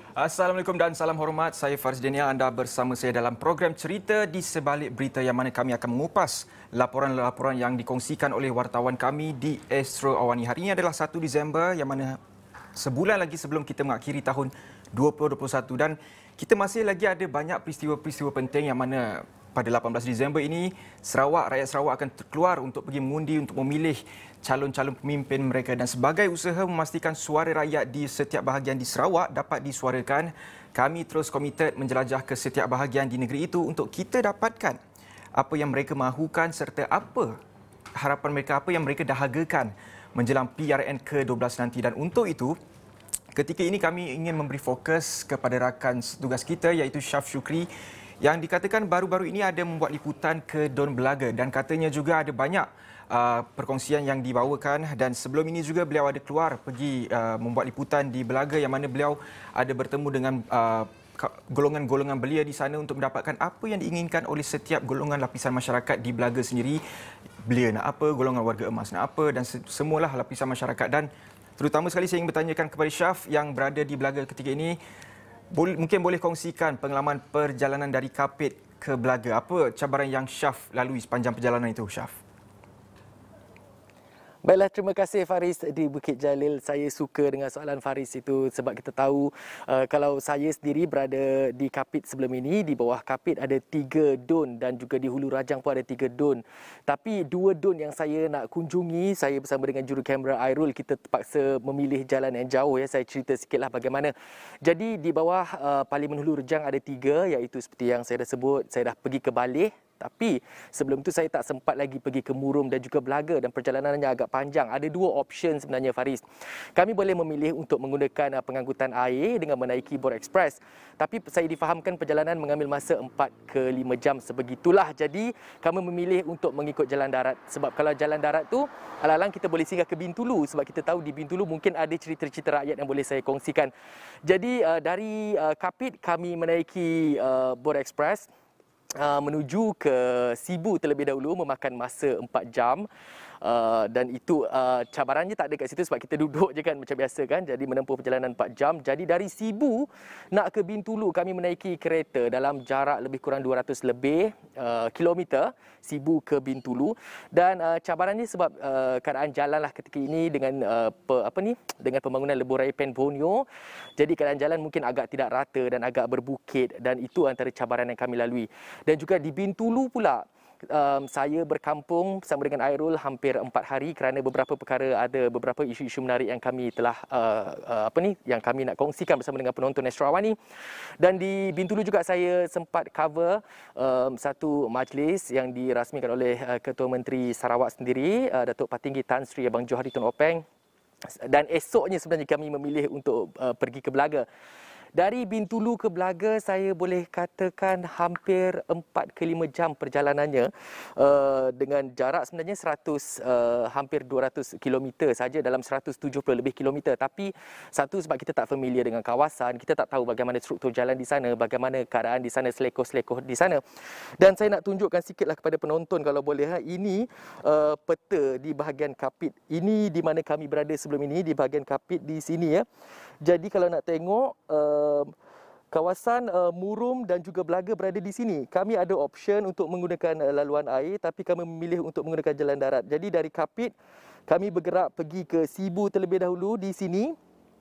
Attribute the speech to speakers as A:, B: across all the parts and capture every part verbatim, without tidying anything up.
A: Assalamualaikum dan salam hormat. Saya Faris Daniel. Anda bersama saya dalam program Cerita di Sebalik Berita yang mana kami akan mengupas laporan-laporan yang dikongsikan oleh wartawan kami di Astro Awani. Hari ini adalah satu Disember yang mana sebulan lagi sebelum kita mengakhiri tahun dua ribu dua puluh satu dan kita masih lagi ada banyak peristiwa-peristiwa penting yang mana pada lapan belas Disember ini Sarawak, rakyat Sarawak akan keluar untuk pergi mengundi untuk memilih calon-calon pemimpin mereka dan sebagai usaha memastikan suara rakyat di setiap bahagian di Sarawak dapat disuarakan, kami terus komited menjelajah ke setiap bahagian di negeri itu untuk kita dapatkan apa yang mereka mahukan serta apa harapan mereka, apa yang mereka dahagakan menjelang P R N ke dua belas nanti. Dan untuk itu, ketika ini kami ingin memberi fokus kepada rakan tugas kita iaitu Syaf Syukri yang dikatakan baru-baru ini ada membuat liputan ke Don Belaga dan katanya juga ada banyak uh, perkongsian yang dibawakan dan sebelum ini juga beliau ada keluar pergi uh, membuat liputan di Belaga yang mana beliau ada bertemu dengan uh, golongan-golongan belia di sana untuk mendapatkan apa yang diinginkan oleh setiap golongan lapisan masyarakat di Belaga sendiri. Belia nak apa, golongan warga emas nak apa dan semualah lapisan masyarakat. Dan terutama sekali saya ingin bertanyakan kepada Syaf yang berada di Belaga ketika ini, mungkin boleh kongsikan pengalaman perjalanan dari Kapit ke Belaga. Apa cabaran yang Syaf lalui sepanjang perjalanan itu, Syaf?
B: Baiklah, terima kasih Faris di Bukit Jalil. Saya suka dengan soalan Faris itu sebab kita tahu uh, kalau saya sendiri berada di Kapit sebelum ini, di bawah Kapit ada tiga don dan juga di Hulu Rajang pun ada tiga don. Tapi dua don yang saya nak kunjungi, saya bersama dengan juru kamera Airul, kita terpaksa memilih jalan yang jauh. Ya, saya cerita sikitlah bagaimana. Jadi di bawah uh, Parlimen Hulu Rajang ada tiga, iaitu seperti yang saya dah sebut, saya dah pergi ke Baleh. Tapi sebelum itu saya tak sempat lagi pergi ke Murum dan juga Belaga dan perjalanannya agak panjang. Ada dua option sebenarnya Faris. Kami boleh memilih untuk menggunakan pengangkutan air dengan menaiki Bor Express. Tapi saya difahamkan perjalanan mengambil masa empat ke lima jam sebegitulah. Jadi kami memilih untuk mengikut jalan darat. Sebab kalau jalan darat tu alang-alang kita boleh singgah ke Bintulu. Sebab kita tahu di Bintulu mungkin ada cerita-cerita rakyat yang boleh saya kongsikan. Jadi uh, dari uh, Kapit kami menaiki uh, Bor Express Uh, menuju ke Sibu terlebih dahulu, memakan masa empat jam. Uh, dan itu uh, cabarannya tak ada kat situ sebab kita duduk je kan macam biasa kan. Jadi menempuh perjalanan empat jam. Jadi dari Sibu nak ke Bintulu kami menaiki kereta dalam jarak lebih kurang dua ratus lebih uh, kilometer Sibu ke Bintulu. Dan uh, cabarannya sebab uh, keadaan jalan lah ketika ini dengan uh, pe, apa ni dengan pembangunan Lebuh Pen Borneo. Jadi keadaan jalan mungkin agak tidak rata dan agak berbukit dan itu antara cabaran yang kami lalui. Dan juga di Bintulu pula Um, saya berkampung bersama dengan Airul hampir empat hari kerana beberapa perkara, ada beberapa isu-isu menarik yang kami telah uh, uh, apa ni yang kami nak kongsikan bersama dengan penonton Astro Awani. Dan di Bintulu juga saya sempat cover um, satu majlis yang dirasmikan oleh uh, Ketua Menteri Sarawak sendiri, uh, Datuk Patinggi Tan Sri Abang Johari Tun Openg. Dan esoknya sebenarnya kami memilih untuk uh, pergi ke Belaga. Dari Bintulu ke Belaga saya boleh katakan hampir empat ke lima jam perjalanannya uh, dengan jarak sebenarnya seratus uh, hampir dua ratus kilometer saja dalam seratus tujuh puluh lebih kilometer. Tapi satu sebab kita tak familiar dengan kawasan, kita tak tahu bagaimana struktur jalan di sana, bagaimana keadaan di sana, selekoh-selekoh di sana. Dan saya nak tunjukkan sikitlah kepada penonton kalau boleh. Ha. Ini uh, peta di bahagian Kapit. Ini di mana kami berada sebelum ini, di bahagian Kapit di sini ya. Jadi kalau nak tengok uh, kawasan uh, Murum dan juga Belaga berada di sini. Kami ada option untuk menggunakan uh, laluan air tapi kami memilih untuk menggunakan jalan darat. Jadi dari Kapit kami bergerak pergi ke Sibu terlebih dahulu di sini.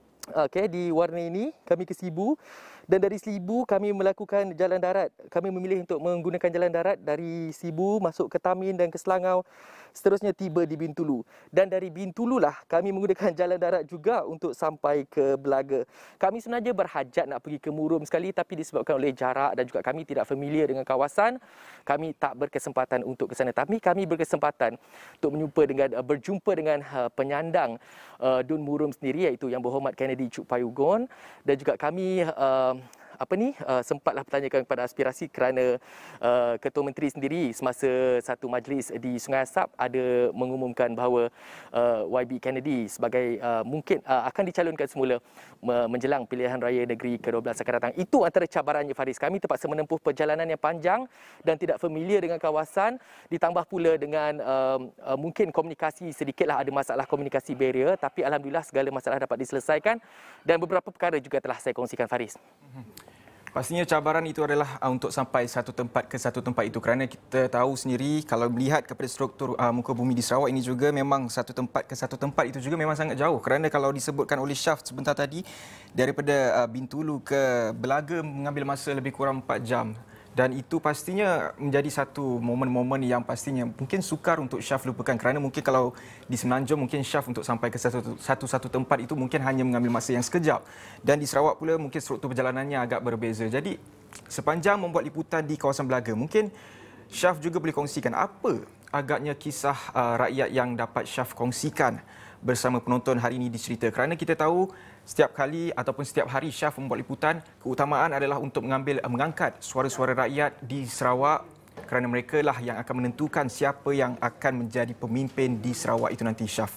B: Okey, di warna ini kami ke Sibu dan dari Sibu kami melakukan jalan darat. Kami memilih untuk menggunakan jalan darat dari Sibu masuk ke Tamin dan ke Selangau. Seterusnya tiba di Bintulu. Dan dari Bintulu lah kami menggunakan jalan darat juga untuk sampai ke Belaga. Kami sebenarnya berhajat nak pergi ke Murum sekali tapi disebabkan oleh jarak dan juga kami tidak familiar dengan kawasan, kami tak berkesempatan untuk ke sana. Tapi kami berkesempatan untuk menjumpa dengan berjumpa dengan penyandang uh, Dun Murum sendiri iaitu Yang Berhormat Kennedy Chuk Payugon dan juga kami uh, apa ni uh, sempatlah bertanyakan kepada aspirasi kerana uh, Ketua Menteri sendiri semasa satu majlis di Sungai Asap ada mengumumkan bahawa uh, Y B Kennedy sebagai uh, mungkin uh, akan dicalonkan semula menjelang pilihan raya negeri ke dua belas akan datang. Itu antara cabarannya, Faris. Kami terpaksa menempuh perjalanan yang panjang dan tidak familiar dengan kawasan, ditambah pula dengan uh, uh, mungkin komunikasi sedikitlah ada masalah komunikasi barrier, tapi alhamdulillah segala masalah dapat diselesaikan dan beberapa perkara juga telah saya kongsikan, Faris.
A: Pastinya cabaran itu adalah uh, untuk sampai satu tempat ke satu tempat itu, kerana kita tahu sendiri kalau melihat kepada struktur uh, muka bumi di Sarawak ini juga memang satu tempat ke satu tempat itu juga memang sangat jauh, kerana kalau disebutkan oleh Syaf sebentar tadi daripada uh, Bintulu ke Belaga mengambil masa lebih kurang empat jam. Dan itu pastinya menjadi satu momen-momen yang pastinya mungkin sukar untuk Syaf lupakan, kerana mungkin kalau di Semenanjung mungkin Syaf untuk sampai ke satu-satu tempat itu mungkin hanya mengambil masa yang sekejap. Dan di Sarawak pula mungkin struktur perjalanannya agak berbeza. Jadi sepanjang membuat liputan di kawasan Belaga, mungkin Syaf juga boleh kongsikan apa agaknya kisah uh, rakyat yang dapat Syaf kongsikan bersama penonton hari ini di Cerita, kerana kita tahu setiap kali ataupun setiap hari Syaf membuat liputan, keutamaan adalah untuk mengambil mengangkat suara-suara rakyat di Sarawak, kerana mereka lah yang akan menentukan siapa yang akan menjadi pemimpin di Sarawak itu nanti, Syaf.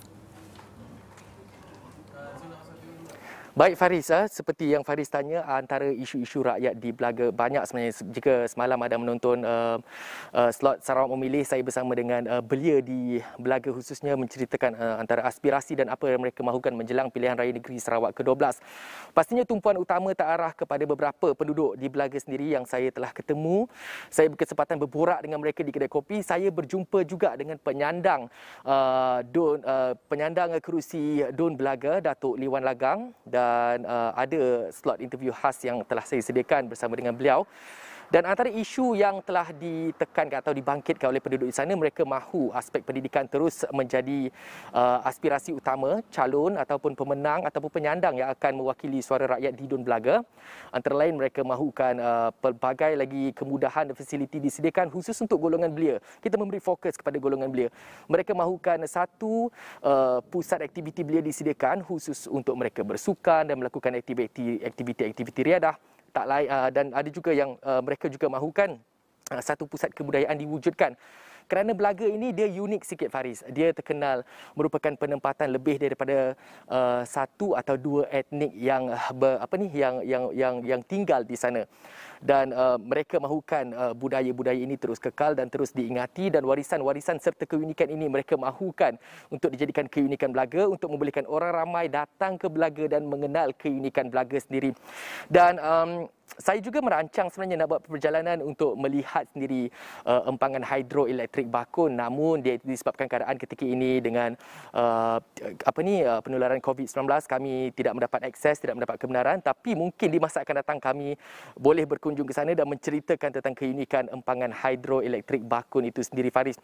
B: Baik, Faris, seperti yang Faris tanya, antara isu-isu rakyat di Belaga banyak sebenarnya. Jika semalam ada menonton uh, uh, slot Sarawak Memilih, saya bersama dengan uh, belia di Belaga khususnya menceritakan uh, antara aspirasi dan apa yang mereka mahukan menjelang pilihan raya negeri Sarawak ke dua belas. Pastinya tumpuan utama terarah kepada beberapa penduduk di Belaga sendiri yang saya telah ketemu. Saya berkesempatan berborak dengan mereka di kedai kopi. Saya berjumpa juga dengan penyandang uh, Dun, uh, penyandang kerusi Dun Belaga, Datuk Liwan Lagang, dan dan uh, ada slot interview khas yang telah saya sediakan bersama dengan beliau. Dan antara isu yang telah ditekankan atau dibangkitkan oleh penduduk di sana, mereka mahu aspek pendidikan terus menjadi uh, aspirasi utama calon ataupun pemenang ataupun penyandang yang akan mewakili suara rakyat di Dun Belaga. Antara lain mereka mahukan uh, pelbagai lagi kemudahan dan fasiliti disediakan khusus untuk golongan belia. Kita memberi fokus kepada golongan belia. Mereka mahukan satu uh, pusat aktiviti belia disediakan khusus untuk mereka bersukan dan melakukan aktiviti-aktiviti riadah. Tak lain, uh, dan ada juga yang uh, mereka juga mahukan uh, satu pusat kebudayaan diwujudkan. Kerana Belaga ini dia unik sikit, Faris. Dia terkenal merupakan penempatan lebih daripada uh, satu atau dua etnik yang ber, apa ni yang yang yang yang tinggal di sana. Dan uh, mereka mahukan uh, budaya-budaya ini terus kekal dan terus diingati, dan warisan-warisan serta keunikan ini mereka mahukan untuk dijadikan keunikan Belaga, untuk membolehkan orang ramai datang ke Belaga dan mengenal keunikan Belaga sendiri. Dan um, saya juga merancang sebenarnya nak buat perjalanan untuk melihat sendiri uh, empangan hidroelektrik Bakun, namun dia disebabkan keadaan ketika ini dengan uh, apa ni uh, penularan covid sembilan belas, kami tidak mendapat akses, tidak mendapat kebenaran, tapi mungkin di masa akan datang kami boleh berkunjung ke sana dan menceritakan tentang keunikan empangan hidroelektrik Bakun itu sendiri, Faris.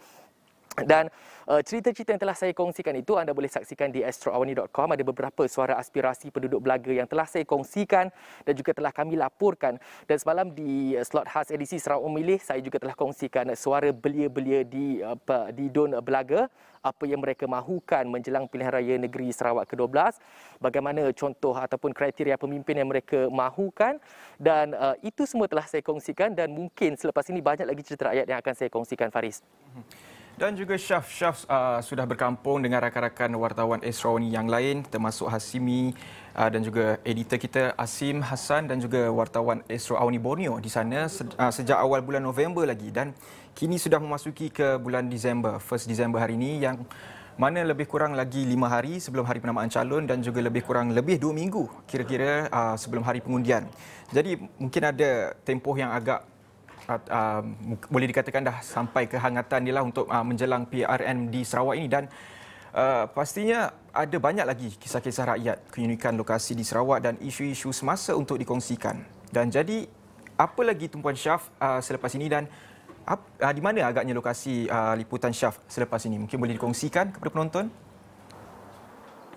B: Dan uh, cerita-cerita yang telah saya kongsikan itu anda boleh saksikan di astro awani dot com. Ada beberapa suara aspirasi penduduk Belaga yang telah saya kongsikan dan juga telah kami laporkan. Dan semalam di uh, slot khas edisi Sarawak Memilih, saya juga telah kongsikan uh, suara belia-belia di uh, di Dun Belaga, apa yang mereka mahukan menjelang pilihan raya negeri Sarawak ke dua belas, bagaimana contoh ataupun kriteria pemimpin yang mereka mahukan, dan uh, itu semua telah saya kongsikan, dan mungkin selepas ini banyak lagi cerita rakyat yang akan saya kongsikan, Faris.
A: Dan juga Syaf, Syaf uh, sudah berkampung dengan rakan-rakan wartawan Astro Awani yang lain, termasuk Hasimi uh, dan juga editor kita Asim Hassan dan juga wartawan Astro Awani Borneo di sana se- uh, sejak awal bulan November lagi, dan kini sudah memasuki ke bulan Disember, first Disember hari ini, yang mana lebih kurang lagi lima hari sebelum hari penamaan calon dan juga lebih kurang lebih dua minggu kira-kira uh, sebelum hari pengundian. Jadi mungkin ada tempoh yang agak Uh, boleh dikatakan dah sampai kehangatan dia lah untuk uh, menjelang P R N di Sarawak ini, dan uh, pastinya ada banyak lagi kisah-kisah rakyat, keunikan lokasi di Sarawak dan isu-isu semasa untuk dikongsikan. Dan jadi apa lagi tumpuan Syaf uh, selepas ini, dan uh, di mana agaknya lokasi uh, liputan Syaf selepas ini? Mungkin boleh dikongsikan kepada penonton?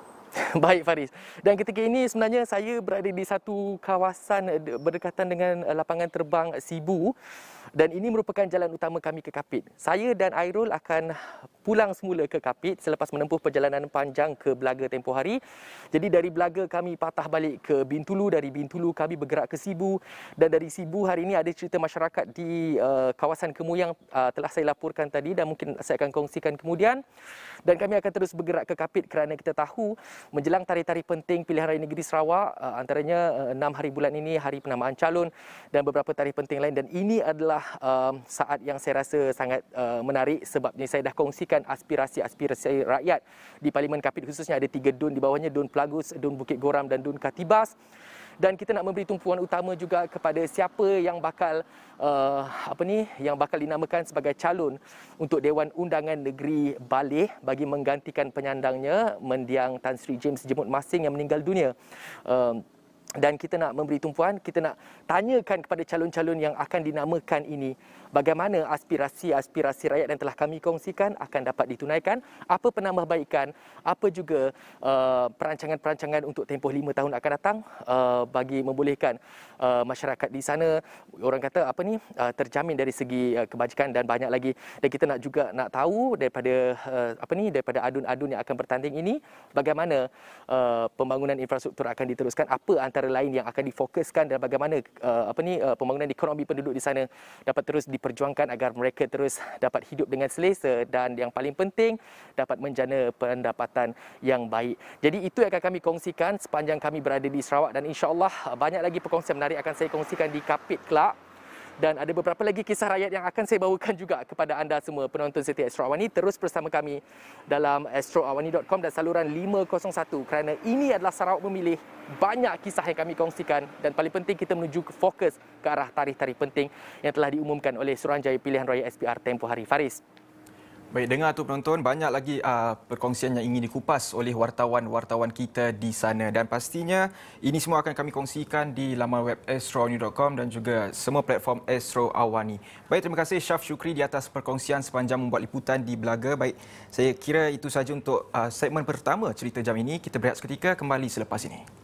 B: Baik Faris. Dan ketika ini sebenarnya saya berada di satu kawasan berdekatan dengan lapangan terbang Sibu dan ini merupakan jalan utama kami ke Kapit. Saya dan Airul akan pulang semula ke Kapit selepas menempuh perjalanan panjang ke Belaga tempoh hari. Jadi dari Belaga kami patah balik ke Bintulu, dari Bintulu kami bergerak ke Sibu dan dari Sibu hari ini ada cerita masyarakat di uh, kawasan Kemuyang uh, telah saya laporkan tadi dan mungkin saya akan kongsikan kemudian. Dan kami akan terus bergerak ke Kapit kerana kita tahu menjelang tarikh-tarikh penting pilihan raya negeri Sarawak, uh, antaranya uh, enam hari bulan ini, hari penamaan calon dan beberapa tarikh penting lain. Dan ini adalah uh, saat yang saya rasa sangat uh, menarik sebabnya saya dah kongsikan aspirasi-aspirasi rakyat di Parlimen Kapit, khususnya ada tiga D U N di bawahnya, D U N Pelagus, D U N Bukit Goram dan D U N Katibas. Dan kita nak memberi tumpuan utama juga kepada siapa yang bakal uh, apa ni yang bakal dinamakan sebagai calon untuk Dewan Undangan Negeri Baleh bagi menggantikan penyandangnya Mendiang Tan Sri James Jemut Masing yang meninggal dunia. Uh, dan kita nak memberi tumpuan, kita nak tanyakan kepada calon-calon yang akan dinamakan ini bagaimana aspirasi-aspirasi rakyat yang telah kami kongsikan akan dapat ditunaikan, apa penambahbaikan, apa juga uh, perancangan-perancangan untuk tempoh lima tahun akan datang uh, bagi membolehkan uh, masyarakat di sana, orang kata apa ni, uh, terjamin dari segi uh, kebajikan dan banyak lagi. Dan kita nak juga nak tahu daripada uh, apa ni daripada adun-adun yang akan bertanding ini bagaimana uh, pembangunan infrastruktur akan diteruskan, apa antara lain yang akan difokuskan dan bagaimana uh, apa ni uh, pembangunan ekonomi penduduk di sana dapat terus diperjuangkan agar mereka terus dapat hidup dengan selesa dan yang paling penting dapat menjana pendapatan yang baik. Jadi itu yang akan kami kongsikan sepanjang kami berada di Sarawak dan insya-Allah banyak lagi perkongsian menarik akan saya kongsikan di Kapit kelak. Dan ada beberapa lagi kisah rakyat yang akan saya bawakan juga kepada anda semua penonton setia Astro Awani. Terus bersama kami dalam astro awani dot com dan saluran lima kosong satu kerana ini adalah Sarawak Memilih. Banyak kisah yang kami kongsikan dan paling penting kita menuju ke fokus ke arah tarikh-tarikh penting yang telah diumumkan oleh Suruhanjaya Pilihan Raya S P R tempoh hari. Faris.
A: Baik, dengar tu penonton, banyak lagi uh, perkongsian yang ingin dikupas oleh wartawan-wartawan kita di sana dan pastinya ini semua akan kami kongsikan di laman web astro awani dot com dan juga semua platform Astro Awani. Baik, terima kasih Syaf Syukri di atas perkongsian sepanjang membuat liputan di Belaga. Baik, saya kira itu saja untuk uh, segmen pertama cerita jam ini. Kita berehat seketika, kembali selepas ini.